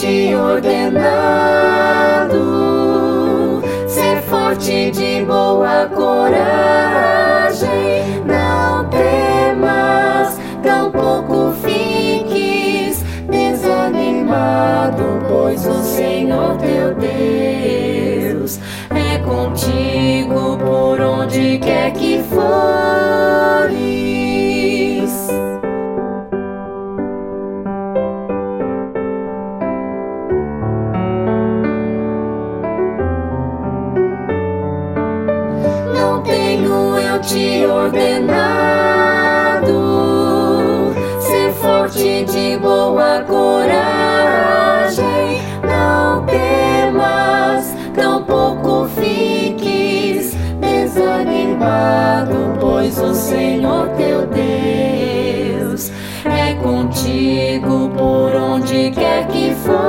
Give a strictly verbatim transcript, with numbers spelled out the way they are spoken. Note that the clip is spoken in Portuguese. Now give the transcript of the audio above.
te ordenado, ser forte de boa coragem, não temas, tampouco fiques desanimado, pois o Senhor teu Deus é contigo por onde quer que fores. Não tenho eu te ordenado ser forte de boa coragem, não temas, tampouco fiques desanimado, pois o Senhor teu Deus é contigo por onde quer que for.